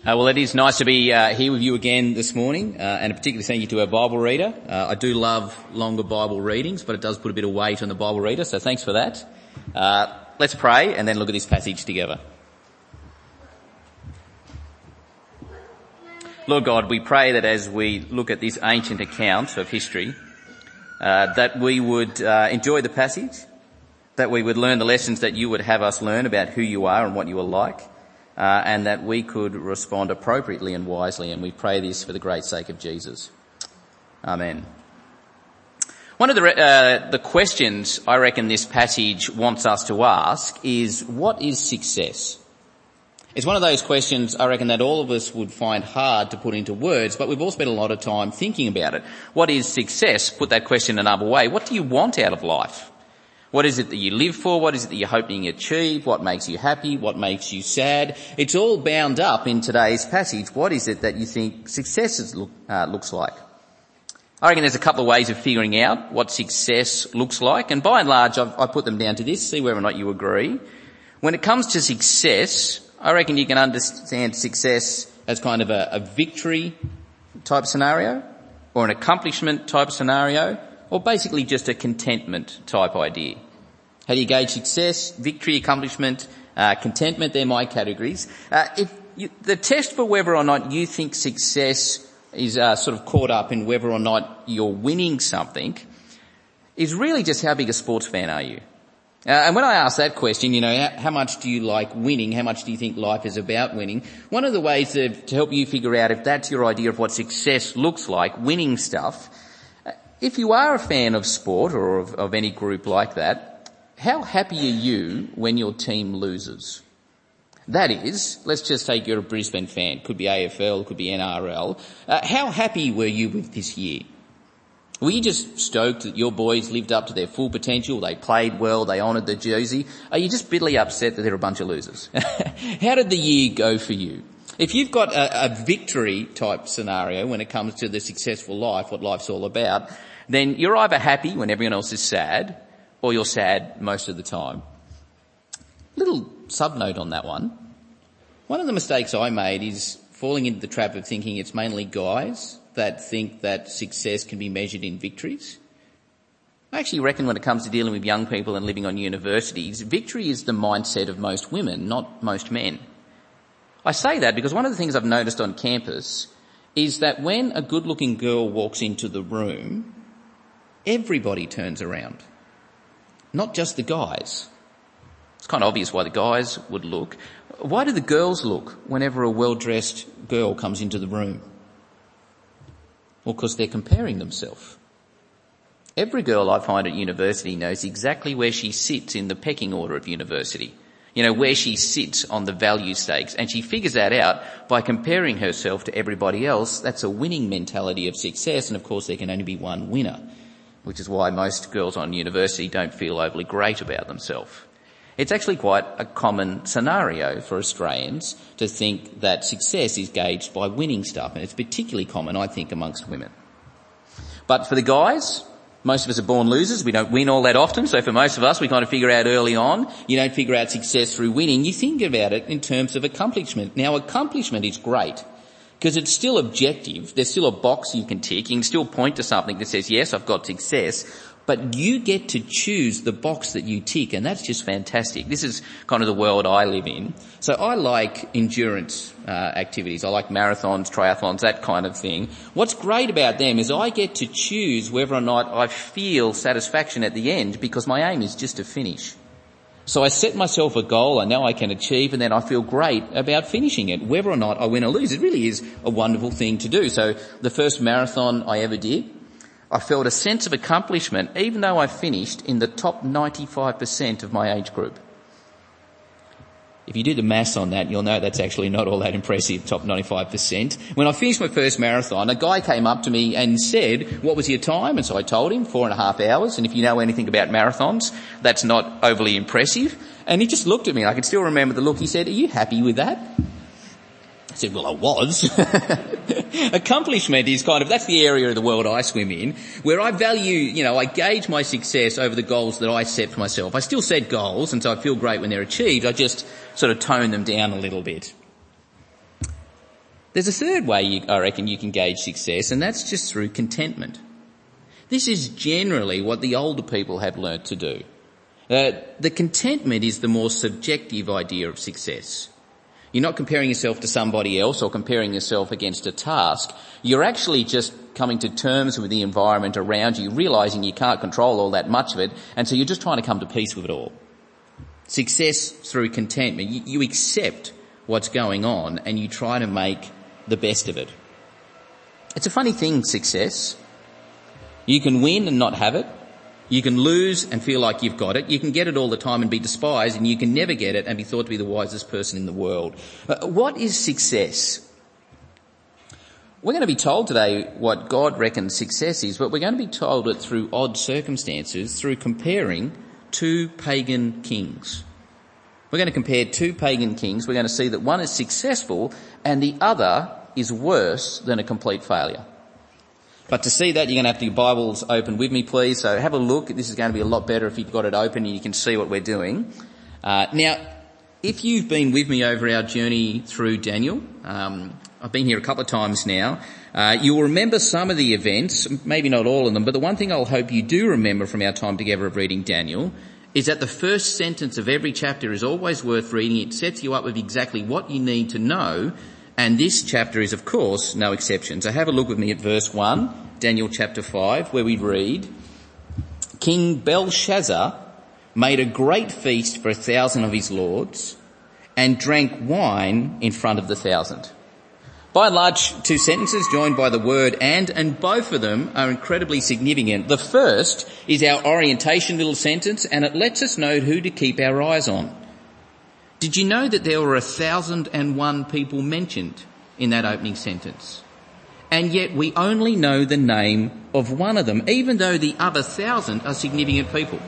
Well, it is nice to be here with you again this morning, and particularly thank you to our Bible reader. I do love longer Bible readings, but it does put a bit of weight on the Bible reader, so thanks for that. Let's pray and then look at this passage together. Lord God, we pray that as we look at this ancient account of history, that we would enjoy the passage, that we would learn the lessons that you would have us learn about who you are and what you are like, and that we could respond appropriately and wisely, and we pray this for the great sake of Jesus. Amen. One of the questions I reckon this passage wants us to ask is, what is success? It's one of those questions I reckon that all of us would find hard to put into words, but we've all spent a lot of time thinking about it. What is success? Put that question another way. What do you want out of life? What is it that you live for? What is it that you're hoping to achieve? What makes you happy? What makes you sad? It's all bound up in today's passage. What is it that you think success looks like? I reckon there's a couple of ways of figuring out what success looks like, and by and large I put them down to this, see whether or not you agree. When it comes to success, I reckon you can understand success as kind of a victory type scenario, or an accomplishment type scenario, or basically just a contentment type idea. How do you gauge success? Victory, accomplishment, contentment, they're my categories. The test for whether or not you think success is sort of caught up in whether or not you're winning something is really just how big a sports fan are you? And when I ask that question, how much do you like winning? How much do you think life is about winning? One of the ways to help you figure out if that's your idea of what success looks like, winning stuff, if you are a fan of sport or of any group like that, how happy are you when your team loses? That is, let's just take you're a Brisbane fan, could be AFL, could be NRL. How happy were you with this year? Were you just stoked that your boys lived up to their full potential, they played well, they honoured the jersey? Are you just bitterly upset that they're a bunch of losers? How did the year go for you? If you've got a victory type scenario when it comes to the successful life, what life's all about, then you're either happy when everyone else is sad, or you're sad most of the time. Little sub-note on that one. One of the mistakes I made is falling into the trap of thinking it's mainly guys that think that success can be measured in victories. I actually reckon when it comes to dealing with young people and living on universities, victory is the mindset of most women, not most men. I say that because one of the things I've noticed on campus is that when a good-looking girl walks into the room, everybody turns around. Not just the guys. It's kind of obvious why the guys would look. Why do the girls look whenever a well-dressed girl comes into the room? Well, because they're comparing themselves. Every girl I find at university knows exactly where she sits in the pecking order of university. Where she sits on the value stakes, and she figures that out by comparing herself to everybody else. That's a winning mentality of success, and of course there can only be one winner, which is why most girls on university don't feel overly great about themselves. It's actually quite a common scenario for Australians to think that success is gauged by winning stuff, and it's particularly common, I think, amongst women. But for the guys, most of us are born losers. We don't win all that often, so for most of us, we kind of figure out early on, you don't figure out success through winning. You think about it in terms of accomplishment. Now, accomplishment is great because it's still objective. There's still a box you can tick. You can still point to something that says, yes, I've got success, but you get to choose the box that you tick, and that's just fantastic. This is kind of the world I live in. So I like endurance activities. I like marathons, triathlons, that kind of thing. What's great about them is I get to choose whether or not I feel satisfaction at the end, because my aim is just to finish. So I set myself a goal I know I can achieve, and then I feel great about finishing it, whether or not I win or lose. It really is a wonderful thing to do. So the first marathon I ever did, I felt a sense of accomplishment even though I finished in the top 95% of my age group. If you do the maths on that, you'll know that's actually not all that impressive, top 95%. When I finished my first marathon, a guy came up to me and said, "What was your time?" And so I told him 4.5 hours. And if you know anything about marathons, that's not overly impressive. And he just looked at me. I can still remember the look. He said, "Are you happy with that?" I said, "Well, I was." Accomplishment is that's the area of the world I swim in, where I value, I gauge my success over the goals that I set for myself. I still set goals, and so I feel great when they're achieved. I just sort of tone them down a little bit. There's a third way I reckon you can gauge success, and that's just through contentment. This is generally what the older people have learnt to do. The contentment is the more subjective idea of success. You're not comparing yourself to somebody else or comparing yourself against a task. You're actually just coming to terms with the environment around you, realising you can't control all that much of it, and so you're just trying to come to peace with it all. Success through contentment. You accept what's going on and you try to make the best of it. It's a funny thing, success. You can win and not have it. You can lose and feel like you've got it. You can get it all the time and be despised, and you can never get it and be thought to be the wisest person in the world. What is success? We're going to be told today what God reckons success is, but we're going to be told it through odd circumstances, through comparing two pagan kings. We're going to compare two pagan kings. We're going to see that one is successful and the other is worse than a complete failure. But to see that, you're going to have your Bibles open with me, please. So have a look. This is going to be a lot better if you've got it open and you can see what we're doing. Now, if you've been with me over our journey through Daniel, I've been here a couple of times now, you'll remember some of the events, maybe not all of them, but the one thing I'll hope you do remember from our time together of reading Daniel is that the first sentence of every chapter is always worth reading. It sets you up with exactly what you need to know. And this chapter is, of course, no exception. So have a look with me at verse 1, Daniel chapter 5, where we read, King Belshazzar made a great feast for 1,000 of his lords and drank wine in front of the 1,000. By and large, two sentences joined by the word and both of them are incredibly significant. The first is our orientation little sentence, and it lets us know who to keep our eyes on. Did you know that there were 1,001 people mentioned in that opening sentence? And yet we only know the name of one of them, even though the other 1,000 are significant people.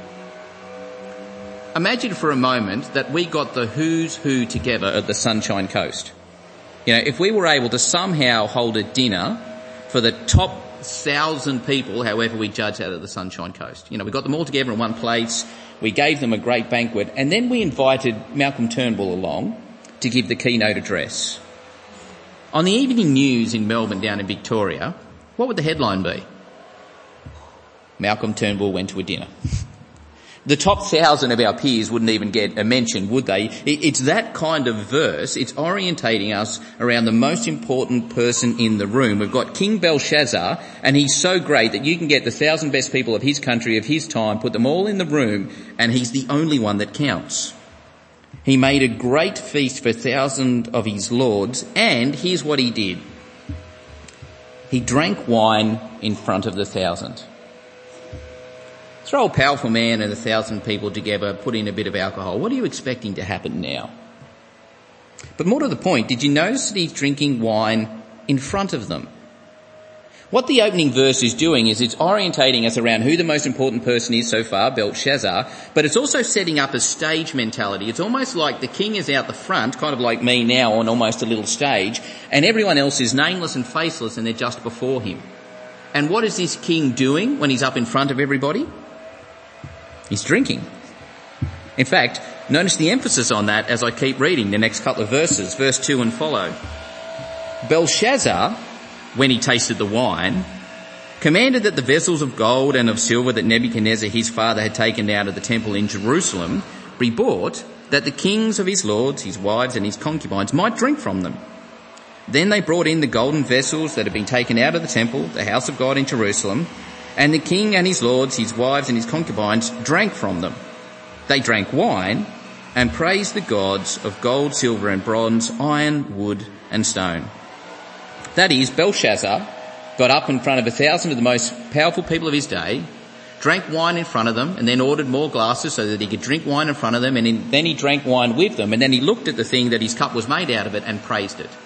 Imagine for a moment that we got the who's who together at the Sunshine Coast. You know, if we were able to somehow hold a dinner for the top 1,000 people, however we judge out of the Sunshine Coast. You know, we got them all together in one place. We gave them a great banquet, and then we invited Malcolm Turnbull along to give the keynote address. On the evening news in Melbourne down in Victoria, what would the headline be? Malcolm Turnbull went to a dinner. The top 1,000 of our peers wouldn't even get a mention, would they? It's that kind of verse. It's orientating us around the most important person in the room. We've got King Belshazzar, and he's so great that you can get the 1,000 best people of his country, of his time, put them all in the room, and he's the only one that counts. He made a great feast for 1,000 of his lords, and here's what he did. He drank wine in front of the 1,000. Throw a powerful man and 1,000 people together, put in a bit of alcohol. What are you expecting to happen now? But more to the point, did you notice that he's drinking wine in front of them? What the opening verse is doing is it's orientating us around who the most important person is so far, Belshazzar, but it's also setting up a stage mentality. It's almost like the king is out the front, kind of like me now on almost a little stage, and everyone else is nameless and faceless and they're just before him. And what is this king doing when he's up in front of everybody? He's drinking. In fact, notice the emphasis on that as I keep reading the next couple of verses, verse 2 and follow. Belshazzar, when he tasted the wine, commanded that the vessels of gold and of silver that Nebuchadnezzar his father had taken out of the temple in Jerusalem be bought, that the kings of his lords, his wives and his concubines might drink from them. Then they brought in the golden vessels that had been taken out of the temple, the house of God in Jerusalem, and the king and his lords, his wives and his concubines drank from them. They drank wine and praised the gods of gold, silver and bronze, iron, wood and stone. That is, Belshazzar got up in front of 1,000 of the most powerful people of his day, drank wine in front of them, and then ordered more glasses so that he could drink wine in front of them, and then he drank wine with them, and then he looked at the thing that his cup was made out of it and praised it.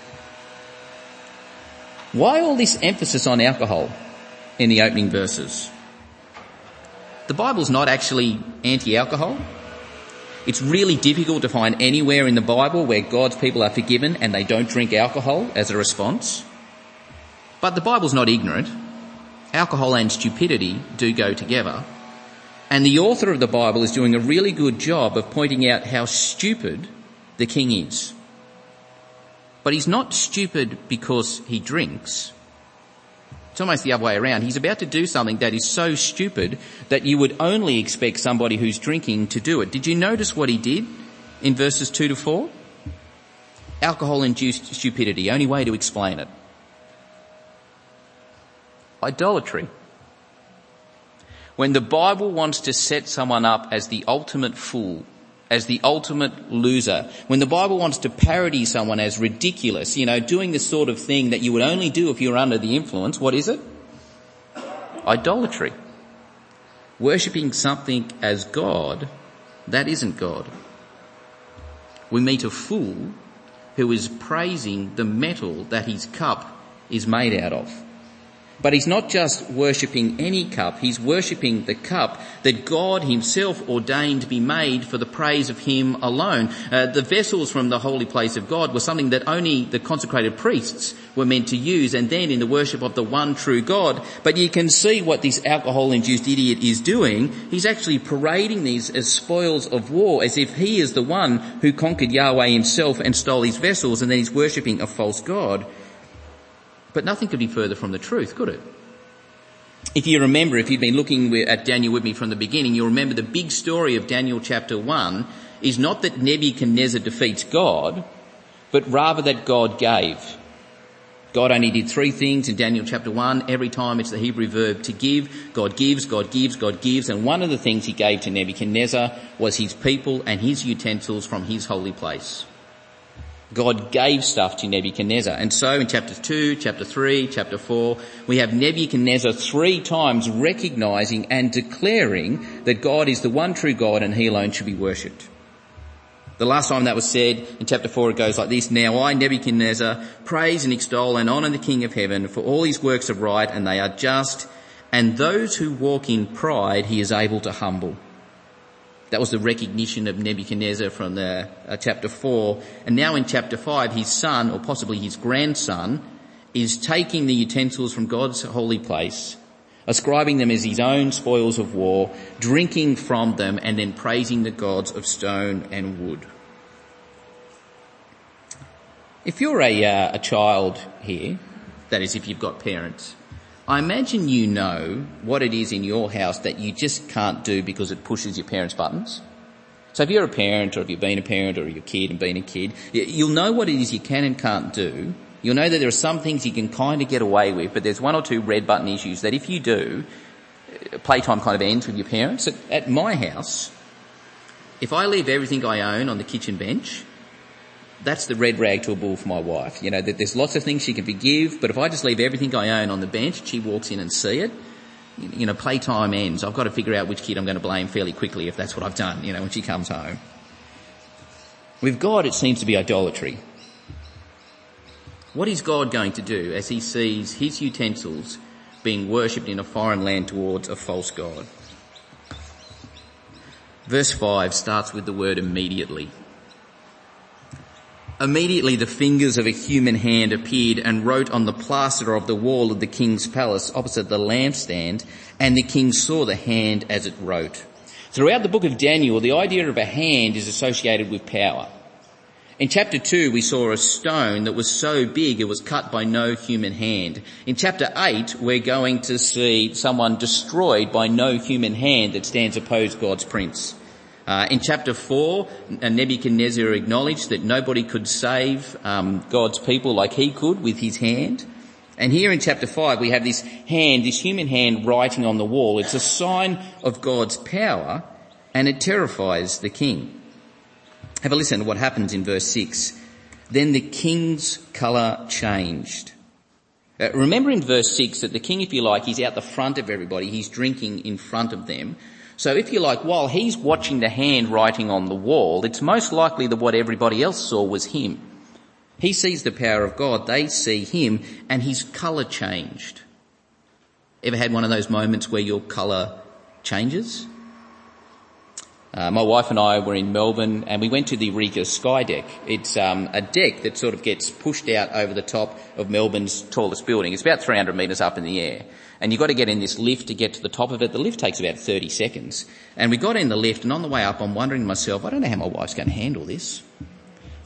Why all this emphasis on alcohol in the opening verses? The Bible's not actually anti-alcohol. It's really difficult to find anywhere in the Bible where God's people are forgiven and they don't drink alcohol as a response. But the Bible's not ignorant. Alcohol and stupidity do go together. And the author of the Bible is doing a really good job of pointing out how stupid the king is. But he's not stupid because he drinks. It's almost the other way around. He's about to do something that is so stupid that you would only expect somebody who's drinking to do it. Did you notice what he did in verses 2 to 4? Alcohol-induced stupidity, only way to explain it. Idolatry. When the Bible wants to set someone up as the ultimate fool, as the ultimate loser, when the Bible wants to parody someone as ridiculous, doing the sort of thing that you would only do if you were under the influence, what is it? Idolatry. Worshipping something as God that isn't God. We meet a fool who is praising the metal that his cup is made out of. But he's not just worshipping any cup, he's worshipping the cup that God himself ordained to be made for the praise of him alone. The vessels from the holy place of God were something that only the consecrated priests were meant to use, and then in the worship of the one true God. But you can see what this alcohol-induced idiot is doing. He's actually parading these as spoils of war, as if he is the one who conquered Yahweh himself and stole his vessels, and then he's worshipping a false god. But nothing could be further from the truth, could it? If you remember, if you've been looking at Daniel with me from the beginning, you'll remember the big story of Daniel chapter 1 is not that Nebuchadnezzar defeats God, but rather that God gave. God only did three things in Daniel chapter 1. Every time it's the Hebrew verb to give. God gives, God gives, God gives. And one of the things he gave to Nebuchadnezzar was his people and his utensils from his holy place. God gave stuff to Nebuchadnezzar. And so in chapter 2, chapter 3, chapter 4, we have Nebuchadnezzar 3 times recognizing and declaring that God is the one true God and he alone should be worshipped. The last time that was said, in chapter 4, it goes like this: Now I, Nebuchadnezzar, praise and extol and honour the King of heaven, for all his works are right and they are just, and those who walk in pride he is able to humble. That was the recognition of Nebuchadnezzar from the chapter 4. And now in chapter 5, his son, or possibly his grandson, is taking the utensils from God's holy place, ascribing them as his own spoils of war, drinking from them, and then praising the gods of stone and wood. If you're a child here, that is if you've got parents, I imagine you know what it is in your house that you just can't do because it pushes your parents' buttons. So if you're a parent, or if you've been a parent, or you're a kid and been a kid, you'll know what it is you can and can't do. You'll know that there are some things you can kind of get away with, but there's one or two red button issues that if you do, playtime kind of ends with your parents. At my house, if I leave everything I own on the kitchen bench, that's the red rag to a bull for my wife. There's lots of things she can forgive, but if I just leave everything I own on the bench, she walks in and see it, playtime ends. I've got to figure out which kid I'm going to blame fairly quickly if that's what I've done, when she comes home. With God, it seems to be idolatry. What is God going to do as he sees his utensils being worshipped in a foreign land towards a false god? Verse 5 starts with the word immediately. Immediately the fingers of a human hand appeared and wrote on the plaster of the wall of the king's palace opposite the lampstand, and the king saw the hand as it wrote. Throughout the book of Daniel, the idea of a hand is associated with power. In chapter 2, we saw a stone that was so big it was cut by no human hand. In chapter 8, we're going to see someone destroyed by no human hand that stands opposed God's prince. In chapter 4, Nebuchadnezzar acknowledged that nobody could save God's people like he could with his hand. And here in chapter 5, we have this hand, this human hand writing on the wall. It's a sign of God's power, and it terrifies the king. Have a listen to what happens in verse 6. Then the king's colour changed. Remember in verse 6 that the king, if you like, he's out the front of everybody. He's drinking in front of them. So if you like, while he's watching the hand writing on the wall, it's most likely that what everybody else saw was him. He sees the power of God, they see him, and his colour changed. Ever had one of those moments where your colour changes? My wife and I were in Melbourne and we went to the Eureka Sky Deck. It's a deck that sort of gets pushed out over the top of Melbourne's tallest building. It's about 300 metres up in the air. And you've got to get in this lift to get to the top of it. The lift takes about 30 seconds. And we got in the lift, and on the way up I'm wondering to myself, I don't know how my wife's going to handle this.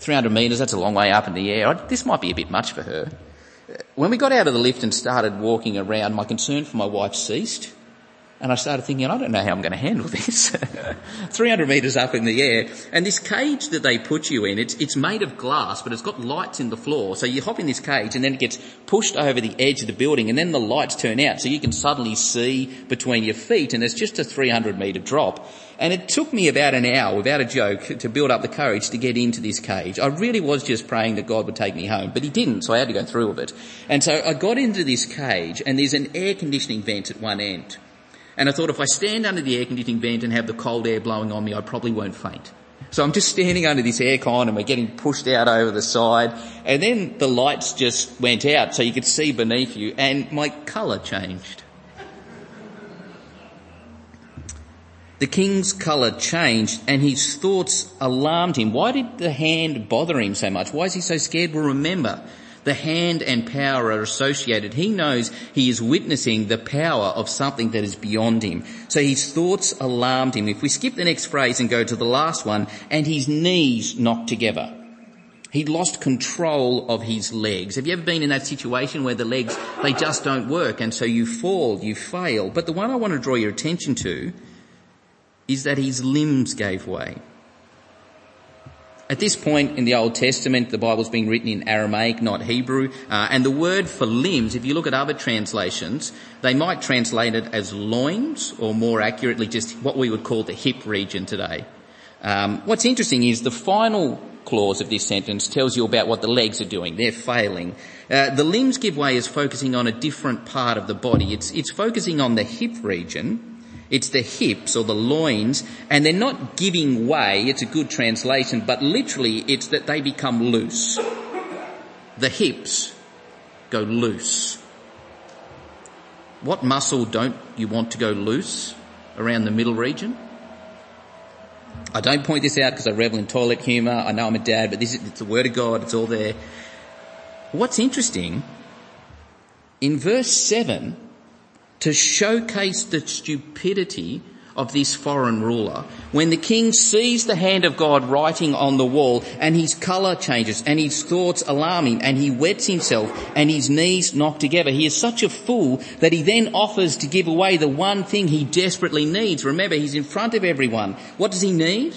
300 metres, that's a long way up in the air. This might be a bit much for her. When we got out of the lift and started walking around, my concern for my wife ceased. And I started thinking, I don't know how I'm going to handle this. 300 metres up in the air. And this cage that they put you in, it's made of glass, but it's got lights in the floor. So you hop in this cage and then it gets pushed over the edge of the building and then the lights turn out so you can suddenly see between your feet, and it's just a 300 metre drop. And it took me about an hour, without a joke, to build up the courage to get into this cage. I really was just praying that God would take me home, but he didn't, so I had to go through with it. And so I got into this cage, and there's an air conditioning vent at one end. And I thought, if I stand under the air conditioning vent and have the cold air blowing on me, I probably won't faint. So I'm just standing under this aircon and we're getting pushed out over the side. And then the lights just went out so you could see beneath you, and my colour changed. The king's colour changed and his thoughts alarmed him. Why did the hand bother him so much? Why is he so scared? Well, remember, the hand and power are associated. He knows he is witnessing the power of something that is beyond him. So his thoughts alarmed him. If we skip the next phrase and go to the last one, and his knees knocked together. He lost control of his legs. Have you ever been in that situation where the legs, they just don't work, and so you fall, you fail? But the one I want to draw your attention to is that his limbs gave way. At this point in the Old Testament, the Bible's being written in Aramaic, not Hebrew, and the word for limbs, if you look at other translations, they might translate it as loins, or more accurately just what we would call the hip region today. What's interesting is the final clause of this sentence tells you about what the legs are doing. They're failing. The limbs give way is focusing on a different part of the body. It's focusing on the hip region. It's the hips or the loins, and they're not giving way. It's a good translation, but literally it's that they become loose. The hips go loose. What muscle don't you want to go loose around the middle region? I don't point this out because I revel in toilet humour. I know I'm a dad, but it's the word of God. It's all there. What's interesting, in verse 7, to showcase the stupidity of this foreign ruler, when the king sees the hand of God writing on the wall and his colour changes and his thoughts alarm him and he wets himself and his knees knock together, he is such a fool that he then offers to give away the one thing he desperately needs. Remember, he's in front of everyone. What does he need?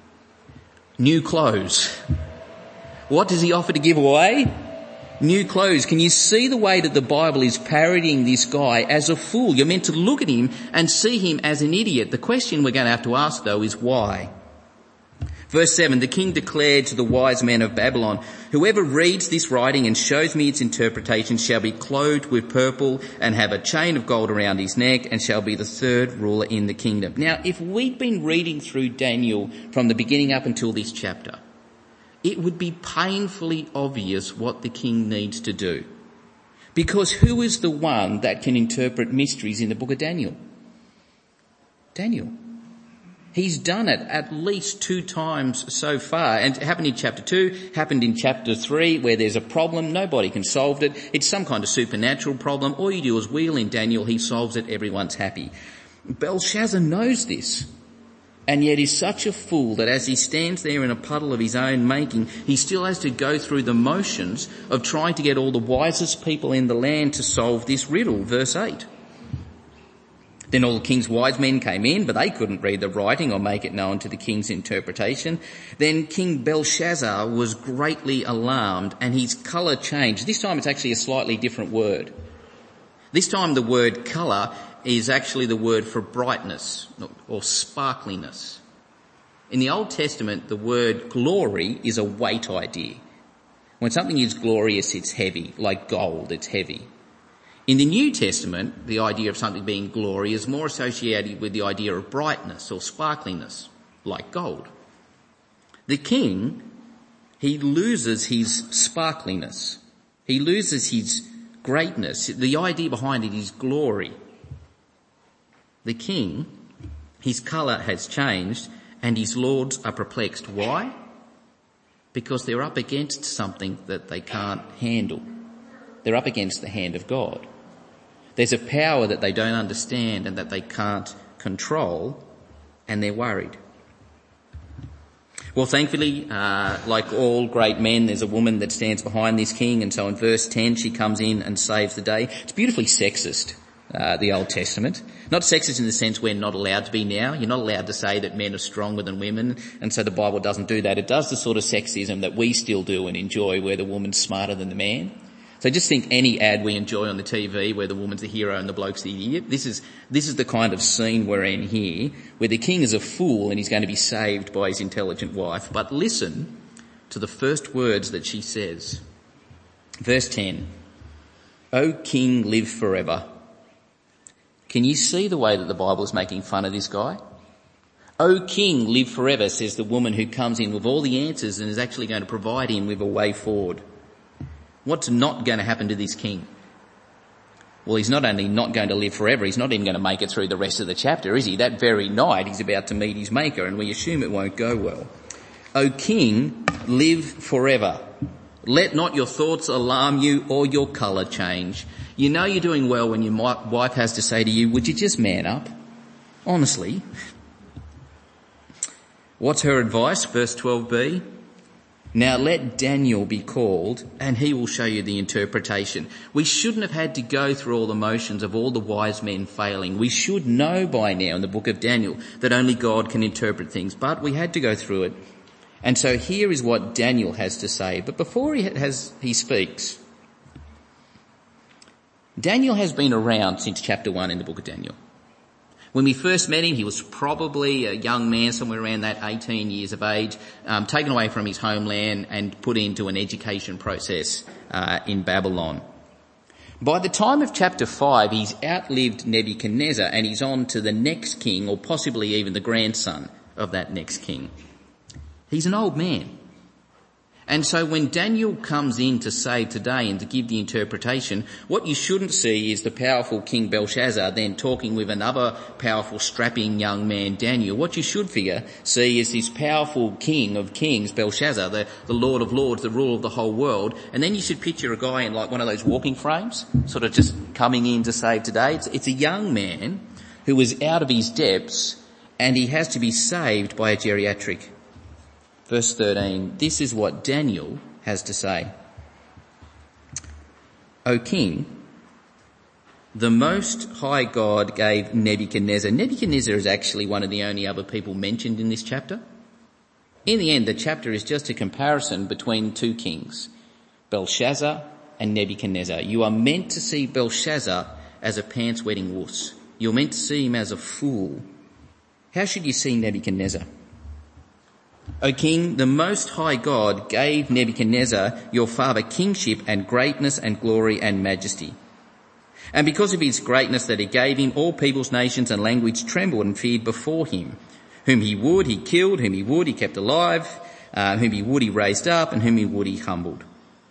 New clothes. What does he offer to give away? New clothes. Can you see the way that the Bible is parodying this guy as a fool? You're meant to look at him and see him as an idiot. The question we're going to have to ask, though, is why? Verse 7, the king declared to the wise men of Babylon, whoever reads this writing and shows me its interpretation shall be clothed with purple and have a chain of gold around his neck and shall be the third ruler in the kingdom. Now, if we'd been reading through Daniel from the beginning up until this chapter, it would be painfully obvious what the king needs to do. Because who is the one that can interpret mysteries in the book of Daniel? Daniel. He's done it at least 2 times so far. And it happened in chapter 2, happened in chapter 3, where there's a problem, nobody can solve it. It's some kind of supernatural problem. All you do is wheel in Daniel, he solves it, everyone's happy. Belshazzar knows this. And yet he's such a fool that as he stands there in a puddle of his own making, he still has to go through the motions of trying to get all the wisest people in the land to solve this riddle. Verse 8. Then all the king's wise men came in, but they couldn't read the writing or make it known to the king's interpretation. Then King Belshazzar was greatly alarmed and his colour changed. This time it's actually a slightly different word. This time the word colour is actually the word for brightness or sparkliness. In the Old Testament, the word glory is a weight idea. When something is glorious, it's heavy, like gold, it's heavy. In the New Testament, the idea of something being glory is more associated with the idea of brightness or sparkliness, like gold. The king, he loses his sparkliness. He loses his greatness. The idea behind it is glory. The king, his colour has changed and his lords are perplexed. Why? Because they're up against something that they can't handle. They're up against the hand of God. There's a power that they don't understand and that they can't control, and they're worried. Well, thankfully, like all great men, there's a woman that stands behind this king, and so in verse 10 she comes in and saves the day. It's beautifully sexist, the Old Testament. Not sexist in the sense we're not allowed to be now. You're not allowed to say that men are stronger than women, and so the Bible doesn't do that. It does the sort of sexism that we still do and enjoy, where the woman's smarter than the man. So just think any ad we enjoy on the TV where the woman's the hero and the bloke's the idiot. This is the kind of scene we're in here, where the king is a fool and he's going to be saved by his intelligent wife. But listen to the first words that she says. Verse 10, "O king, live forever." Can you see the way that the Bible is making fun of this guy? "O king, live forever," says the woman who comes in with all the answers and is actually going to provide him with a way forward. What's not going to happen to this king? Well, he's not only not going to live forever, he's not even going to make it through the rest of the chapter, is he? That very night he's about to meet his maker, and we assume it won't go well. "O king, live forever. Let not your thoughts alarm you or your colour change." You know you're doing well when your wife has to say to you, "Would you just man up?" Honestly. What's her advice? Verse 12b. "Now let Daniel be called, and he will show you the interpretation." We shouldn't have had to go through all the motions of all the wise men failing. We should know by now in the book of Daniel that only God can interpret things, but we had to go through it. And so here is what Daniel has to say. But before he speaks, Daniel has been around since chapter 1 in the book of Daniel. When we first met him, he was probably a young man, somewhere around that 18 years of age, taken away from his homeland and put into an education process in Babylon. By the time of chapter 5, he's outlived Nebuchadnezzar and he's on to the next king, or possibly even the grandson of that next king. He's an old man. And so when Daniel comes in to save today and to give the interpretation, what you shouldn't see is the powerful King Belshazzar then talking with another powerful, strapping young man, Daniel. What you should see is this powerful king of kings, Belshazzar, the Lord of lords, the ruler of the whole world. And then you should picture a guy in like one of those walking frames, sort of just coming in to save today. It's a young man who is out of his depths and he has to be saved by a geriatric. Verse 13, this is what Daniel has to say. "O king, the Most High God gave Nebuchadnezzar." Nebuchadnezzar is actually one of the only other people mentioned in this chapter. In the end, the chapter is just a comparison between two kings, Belshazzar and Nebuchadnezzar. You are meant to see Belshazzar as a pants-wetting wuss. You're meant to see him as a fool. How should you see Nebuchadnezzar? "O king, the Most High God gave Nebuchadnezzar your father kingship and greatness and glory and majesty. And because of his greatness that he gave him, all peoples, nations and language trembled and feared before him. Whom he would, he killed. Whom he would, he kept alive. Whom he would, he raised up. And whom he would, he humbled.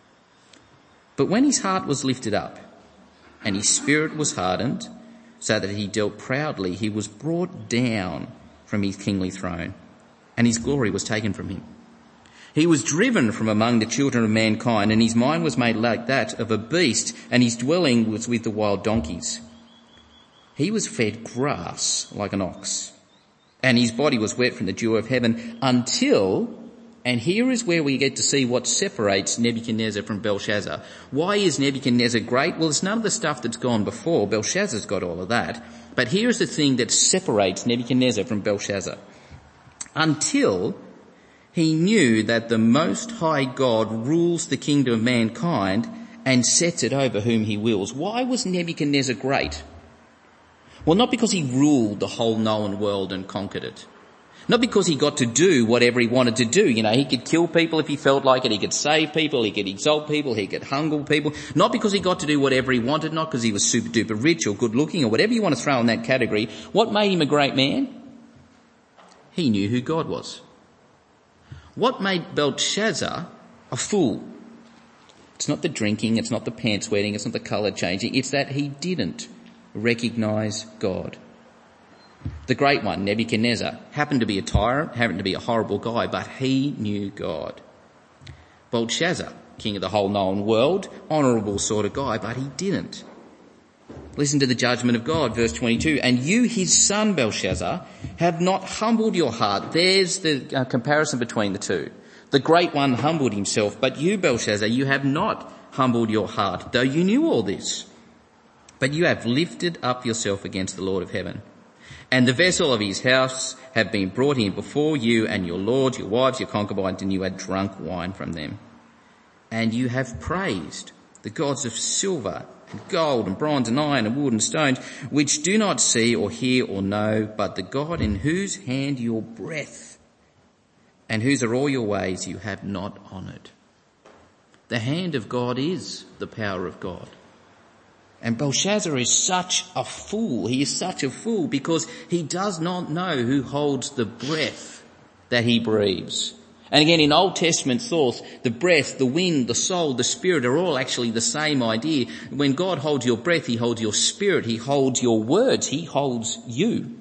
But when his heart was lifted up and his spirit was hardened, so that he dealt proudly, he was brought down from his kingly throne, and his glory was taken from him. He was driven from among the children of mankind, and his mind was made like that of a beast, and his dwelling was with the wild donkeys. He was fed grass like an ox, and his body was wet from the dew of heaven until, and here is where we get to see what separates Nebuchadnezzar from Belshazzar. Why is Nebuchadnezzar great? Well, it's none of the stuff that's gone before. Belshazzar's got all of that. But here's the thing that separates Nebuchadnezzar from Belshazzar. Until he knew that the Most High God rules the kingdom of mankind and sets it over whom he wills. Why was Nebuchadnezzar great? Well, not because he ruled the whole known world and conquered it. Not because he got to do whatever he wanted to do. You know, he could kill people if he felt like it. He could save people. He could exalt people. He could humble people. Not because he got to do whatever he wanted. Not because he was super duper rich or good looking or whatever you want to throw in that category. What made him a great man? He knew who God was. What made Belshazzar a fool? It's not the drinking, it's not the pants wetting, it's not the colour changing, it's that he didn't recognise God. The great one, Nebuchadnezzar, happened to be a tyrant, happened to be a horrible guy, but he knew God. Belshazzar, king of the whole known world, honourable sort of guy, but he didn't. Listen to the judgment of God, verse 22. And you, his son Belshazzar, have not humbled your heart. There's the comparison between the two. The great one humbled himself, but you, Belshazzar, you have not humbled your heart, though you knew all this. But you have lifted up yourself against the Lord of heaven. And the vessel of his house have been brought in before you, and your lords, your wives, your concubines, and you had drunk wine from them. And you have praised the gods of silver and gold and bronze and iron and wood and stones, which do not see or hear or know, but the God in whose hand your breath and whose are all your ways you have not honoured. The hand of God is the power of God. And Belshazzar is such a fool. He is such a fool because he does not know who holds the breath that he breathes. And again, in Old Testament thoughts, the breath, the wind, the soul, the spirit are all actually the same idea. When God holds your breath, he holds your spirit, he holds your words, he holds you.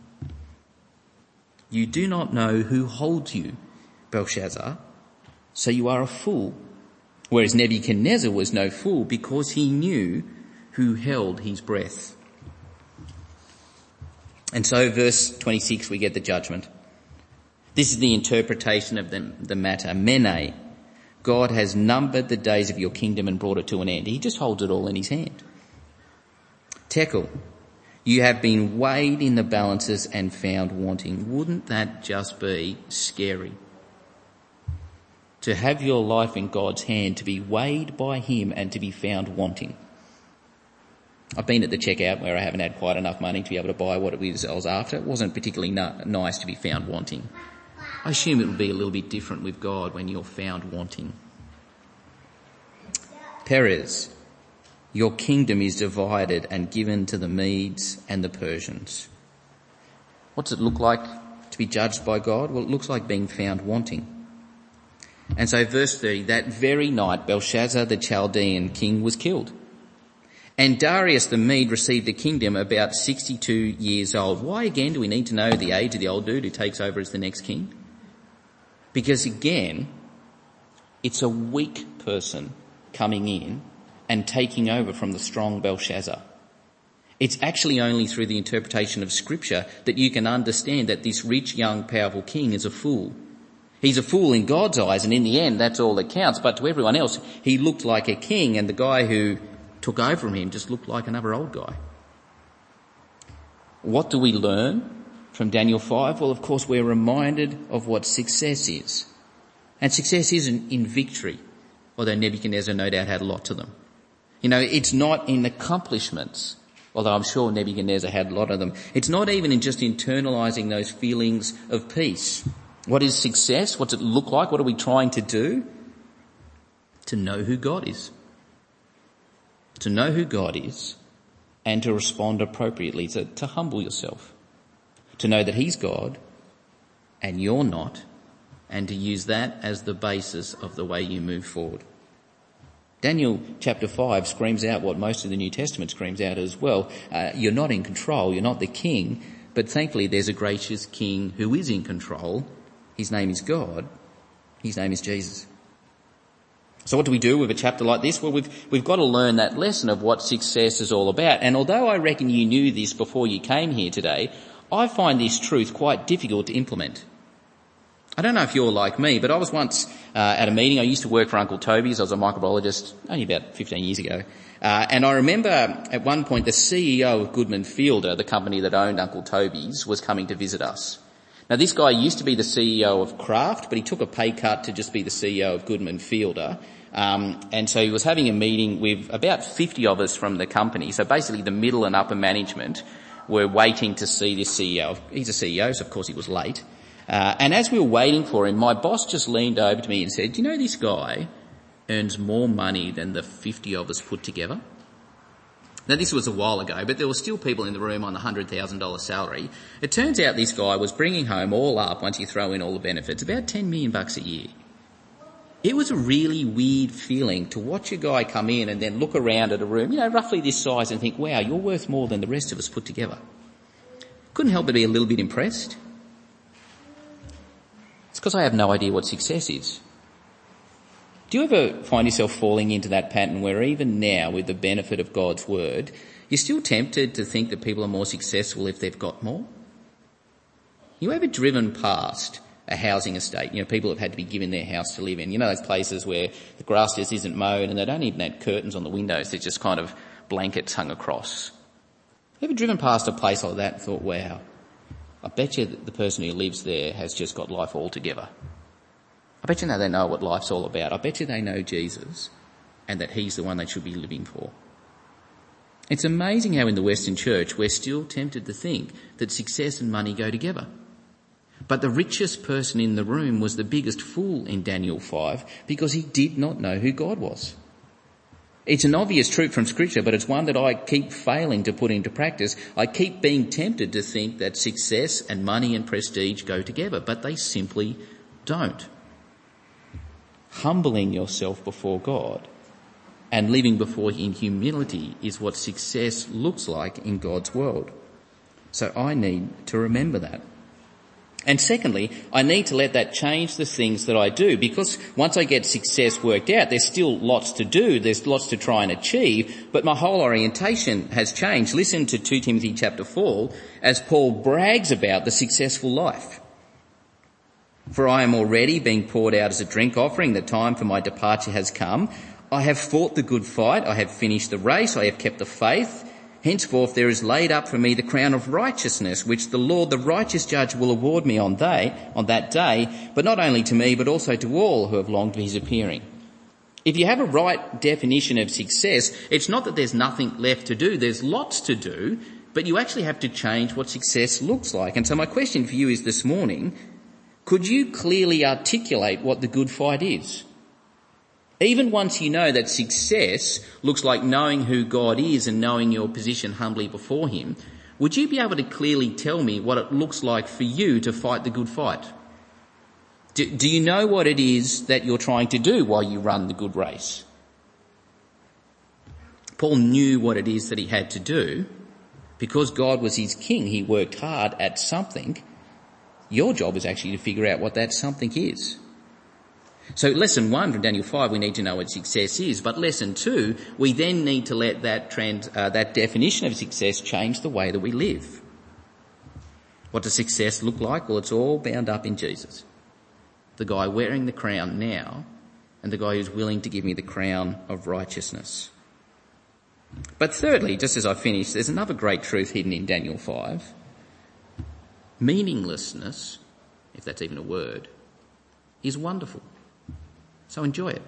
You do not know who holds you, Belshazzar, so you are a fool. Whereas Nebuchadnezzar was no fool because he knew who held his breath. And so verse 26, we get the judgment. This is the interpretation of the matter. Mene, God has numbered the days of your kingdom and brought it to an end. He just holds it all in his hand. Tekel, you have been weighed in the balances and found wanting. Wouldn't that just be scary? To have your life in God's hand, to be weighed by him and to be found wanting. I've been at the checkout where I haven't had quite enough money to be able to buy what it was I was after. It wasn't particularly nice to be found wanting. I assume it would be a little bit different with God when you're found wanting. Perez, your kingdom is divided and given to the Medes and the Persians. What's it look like to be judged by God? Well, it looks like being found wanting. And so verse 30, that very night Belshazzar the Chaldean king was killed. And Darius the Mede received the kingdom about 62 years old. Why again do we need to know the age of the old dude who takes over as the next king? Because again, it's a weak person coming in and taking over from the strong Belshazzar. It's actually only through the interpretation of Scripture that you can understand that this rich, young, powerful king is a fool. He's a fool in God's eyes, and in the end, that's all that counts. But to everyone else, he looked like a king, and the guy who took over from him just looked like another old guy. What do we learn from Daniel 5? Well, of course, we're reminded of what success is. And success isn't in victory, although Nebuchadnezzar no doubt had a lot to them. You know, it's not in accomplishments, although I'm sure Nebuchadnezzar had a lot of them. It's not even in just internalising those feelings of peace. What is success? What's it look like? What are we trying to do? To know who God is. To know who God is and to respond appropriately, to humble yourself. To know that he's God and you're not, and to use that as the basis of the way you move forward. Daniel chapter 5 screams out what most of the New Testament screams out as well. You're not in control, you're not the king, but thankfully there's a gracious king who is in control. His name is God. His name is Jesus. So what do we do with a chapter like this? Well, we've got to learn that lesson of what success is all about. And although I reckon you knew this before you came here today, I find this truth quite difficult to implement. I don't know if you're like me, but I was once at a meeting. I used to work for Uncle Toby's. I was a microbiologist only about 15 years ago. And I remember at one point the CEO of Goodman Fielder, the company that owned Uncle Toby's, was coming to visit us. Now, this guy used to be the CEO of Kraft, but he took a pay cut to just be the CEO of Goodman Fielder. And so he was having a meeting with about 50 of us from the company. So basically the middle and upper management were waiting to see this CEO. He's a CEO, so of course he was late. And as we were waiting for him, my boss just leaned over to me and said, "Do you know this guy earns more money than the 50 of us put together?" Now, this was a while ago, but there were still people in the room on the $100,000 salary. It turns out this guy was bringing home all up, once you throw in all the benefits, about $10 million a year. It was a really weird feeling to watch a guy come in and then look around at a room, you know, roughly this size and think, wow, you're worth more than the rest of us put together. Couldn't help but be a little bit impressed. It's because I have no idea what success is. Do you ever find yourself falling into that pattern where even now, with the benefit of God's word, you're still tempted to think that people are more successful if they've got more? You ever driven past a housing estate? People have had to be given their house to live in. Those places where the grass just isn't mowed and they don't even have curtains on the windows. There's just kind of blankets hung across. Ever driven past a place like that and thought, wow, I bet you that the person who lives there has just got life all together. I bet you they know what life's all about. I bet you they know Jesus and that he's the one they should be living for. It's amazing how in the Western church we're still tempted to think that success and money go together. But the richest person in the room was the biggest fool in Daniel 5 because he did not know who God was. It's an obvious truth from Scripture, but it's one that I keep failing to put into practice. I keep being tempted to think that success and money and prestige go together, but they simply don't. Humbling yourself before God and living before him in humility is what success looks like in God's world. So I need to remember that. And secondly, I need to let that change the things that I do, because once I get success worked out, there's still lots to do, there's lots to try and achieve, but my whole orientation has changed. Listen to 2 Timothy chapter 4 as Paul brags about the successful life. For I am already being poured out as a drink offering, the time for my departure has come. I have fought the good fight, I have finished the race, I have kept the faith. Henceforth there is laid up for me the crown of righteousness, which the Lord, the righteous judge, will award me on that day, but not only to me, but also to all who have longed for his appearing. If you have a right definition of success, it's not that there's nothing left to do, there's lots to do, but you actually have to change what success looks like. And so my question for you is this morning, could you clearly articulate what the good fight is? Even once you know that success looks like knowing who God is and knowing your position humbly before him, would you be able to clearly tell me what it looks like for you to fight the good fight? Do you know what it is that you're trying to do while you run the good race? Paul knew what it is that he had to do. Because God was his king, he worked hard at something. Your job is actually to figure out what that something is. So lesson 1 from Daniel 5, we need to know what success is. But lesson 2, we then need to let that definition of success change the way that we live. What does success look like? Well, it's all bound up in Jesus. The guy wearing the crown now and the guy who's willing to give me the crown of righteousness. But thirdly, just as I finish, there's another great truth hidden in Daniel 5. Meaninglessness, if that's even a word, is wonderful. So enjoy it.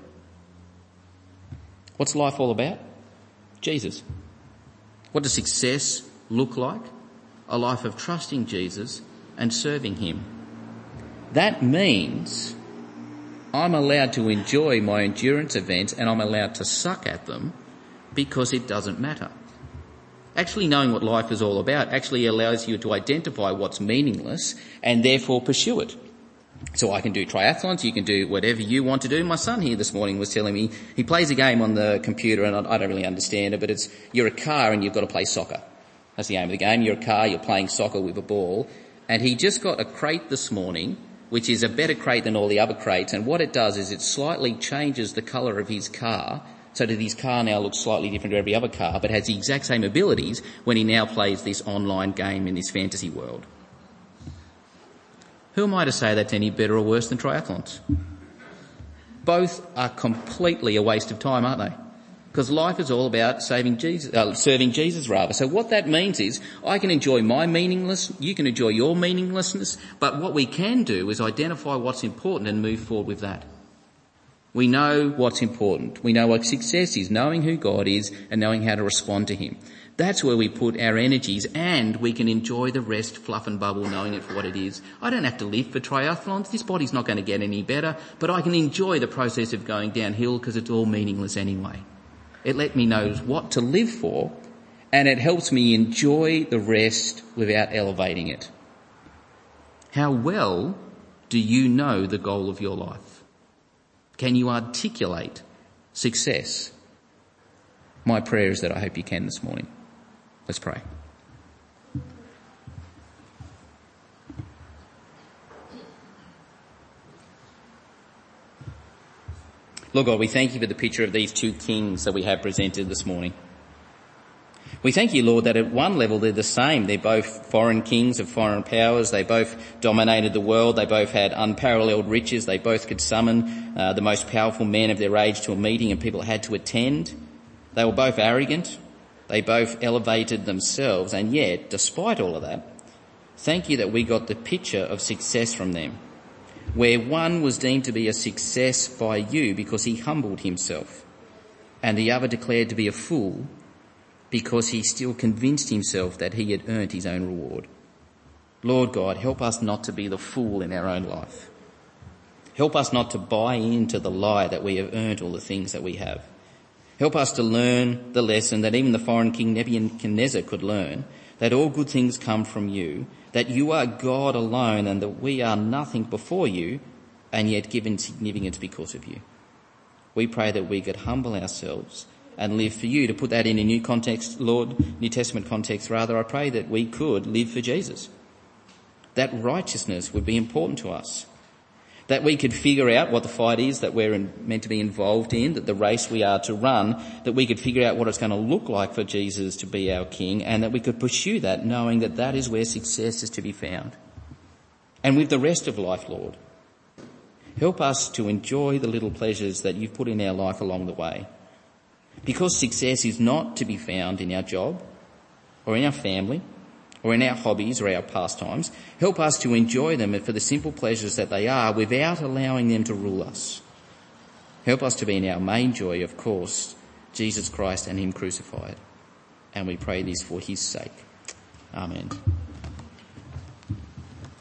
What's life all about? Jesus. What does success look like? A life of trusting Jesus and serving him. That means I'm allowed to enjoy my endurance events and I'm allowed to suck at them because it doesn't matter. Actually knowing what life is all about actually allows you to identify what's meaningless and therefore pursue it. So I can do triathlons, you can do whatever you want to do. My son here this morning was telling me he plays a game on the computer and I don't really understand it, but it's you're a car and you've got to play soccer. That's the aim of the game. You're a car, you're playing soccer with a ball. And he just got a crate this morning, which is a better crate than all the other crates, and what it does is it slightly changes the colour of his car so that his car now looks slightly different to every other car, but has the exact same abilities when he now plays this online game in this fantasy world. Who am I to say that's any better or worse than triathlons? Both are completely a waste of time, aren't they? Because life is all about serving Jesus. So what that means is I can enjoy my meaningless, you can enjoy your meaninglessness, but what we can do is identify what's important and move forward with that. We know what's important. We know what success is, knowing who God is and knowing how to respond to him. That's where we put our energies, and we can enjoy the rest, fluff and bubble, knowing it for what it is. I don't have to live for triathlons. This body's not going to get any better, but I can enjoy the process of going downhill because it's all meaningless anyway. It lets me know what to live for, and it helps me enjoy the rest without elevating it. How well do you know the goal of your life? Can you articulate success? My prayer is that I hope you can this morning. Let's pray. Lord God, we thank you for the picture of these two kings that we have presented this morning. We thank you, Lord, that at one level they're the same. They're both foreign kings of foreign powers. They both dominated the world. They both had unparalleled riches. They both could summon the most powerful men of their age to a meeting and people had to attend. They were both arrogant. They both elevated themselves. And yet, despite all of that, thank you that we got the picture of success from them, where one was deemed to be a success by you because he humbled himself, and the other declared to be a fool because he still convinced himself that he had earned his own reward. Lord God, help us not to be the fool in our own life. Help us not to buy into the lie that we have earned all the things that we have. Help us to learn the lesson that even the foreign king Nebuchadnezzar could learn, that all good things come from you, that you are God alone and that we are nothing before you, and yet given significance because of you. We pray that we could humble ourselves and live for you. To put that in a new context, Lord, New Testament context rather, I pray that we could live for Jesus. That righteousness would be important to us. That we could figure out what the fight is that we're meant to be involved in, that the race we are to run, that we could figure out what it's going to look like for Jesus to be our King, and that we could pursue that knowing that that is where success is to be found. And with the rest of life, Lord, help us to enjoy the little pleasures that you've put in our life along the way. Because success is not to be found in our job or in our family or in our hobbies or our pastimes, help us to enjoy them for the simple pleasures that they are without allowing them to rule us. Help us to be in our main joy, of course, Jesus Christ and him crucified. And we pray this for his sake. Amen.